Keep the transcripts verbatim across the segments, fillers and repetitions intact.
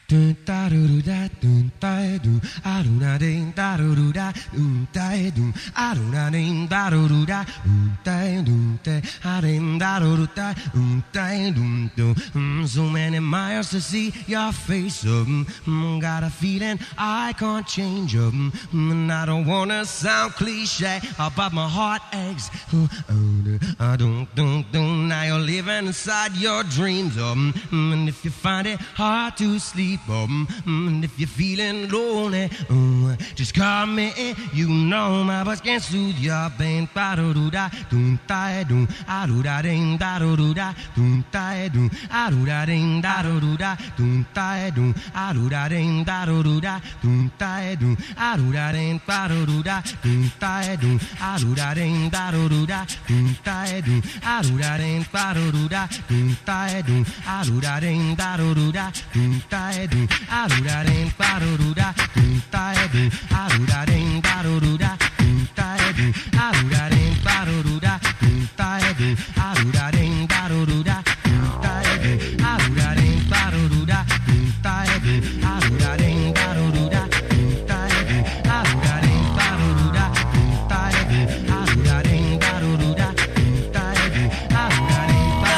Dun da do da dun da do I do na ding da do da dun da dun I do na ding da do da dun da dun da I ding da do da dun da dun do. So many miles to see your face. Um, got a feeling I can't change. Um, and I don't wanna sound cliche, but my heart aches. I don't, don't, don't. Now you're living inside your dreams. Um, and if you find it hard to sleep. Um, and if you're feeling lonely, um, just call me. You know my voice can soothe your pain. Ba do do da, doom da doom, I do da ding da do do da, doom da doom, I do da ding da do do da, doom da doom, I do da ding da do do da, doom da doom, I do da ding da do do da, doom da doom, I do da ding da do do da, doom da doom, I do da ding da do do da, doom da doom, I do da ding da do do da, doom da doom. I do da ding da do do da, doom da do. I do da ding da do do da, doom da do. I do da ding da do do da, doom da do. I do da ding da do do da, doom da do. I do da ding da do do da, doom da do. I do da ding da do do da, doom da do. I do da ding da do do da, doom da do. I do da ding da do do da, doom da do. I do da ding da do do da, doom da do. I do da ding da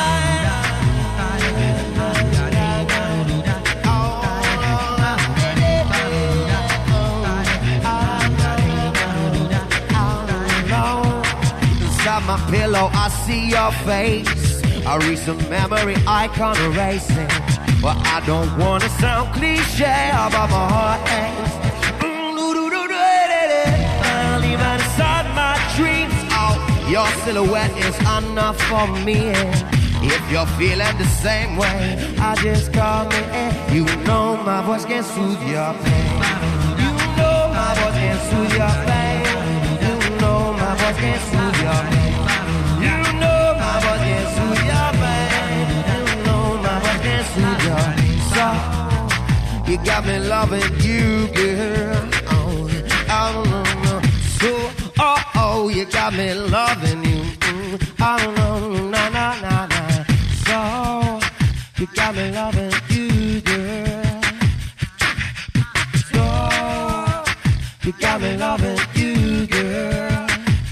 do do da. Inside my pillow I see your face, a recent memory I can't erase it. But I don't wanna sound cliche about my heart aches. I'll leave it inside my dreams. Oh, your silhouette is enough for me. If you're feeling the same way, I just call me. You know my voice can soothe your pain. You know my voice can soothe your pain. You know my voice can soothe your pain. You know my voice can soothe your pain. You know my voice can soothe your pain. So you got me loving you, girl. Oh, oh, no, no. So, oh, oh, you got me loving you. Oh, no, no, no, no, no. So you got me loving you, girl. So you got me loving you, girl.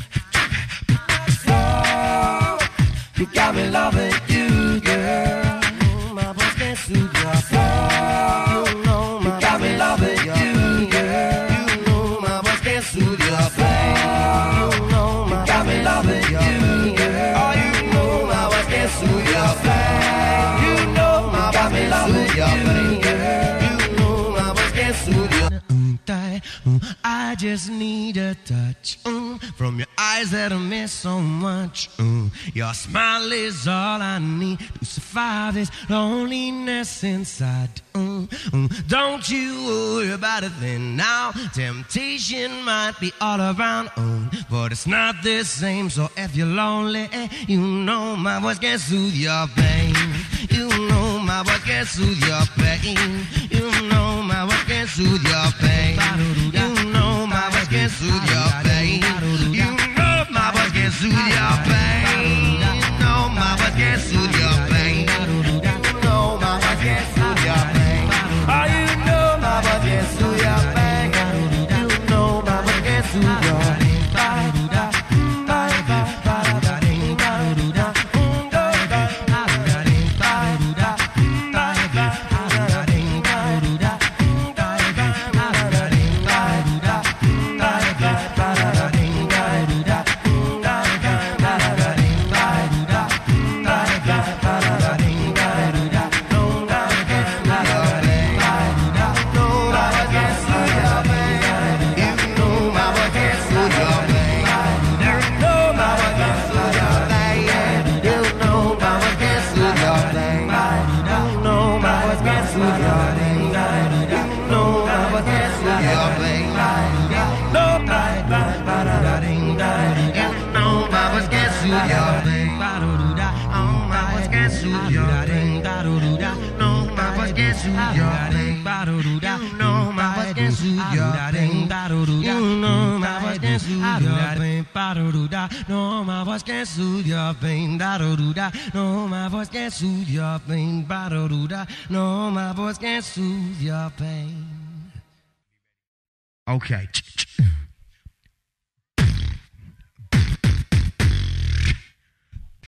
So you got me loving you, girl. My voice can soothe your soul. You know my you got me loving you, girl. You know my voice can soothe your pain. You know my got me loving you, girl. Oh, you know my voice can soothe your pain. You know my got me loving you, girl. You know my voice can soothe your. I just need a touch mm, from your eyes that I miss so much. Mm. Your smile is all I need to survive this loneliness inside. Mm, mm. Don't you worry about a thing now. Temptation might be all around, mm, but it's not the same. So if you're lonely, eh, you know my voice can soothe your pain. You know my voice can soothe your pain. You know my voice can soothe your pain. You know my voice can soothe your pain. You know my voice can soothe your pain. You know my voice can soothe your pain. You know my voice can soothe your pain. Oh, you know my voice can soothe your pain. You know my voice can soothe your pain. You know my voice can soothe your pain. You know my voice can can't soothe your pain. No, my voice can't soothe your pain. No, my voice can't soothe your pain. No, my voice can't soothe your pain. Okay.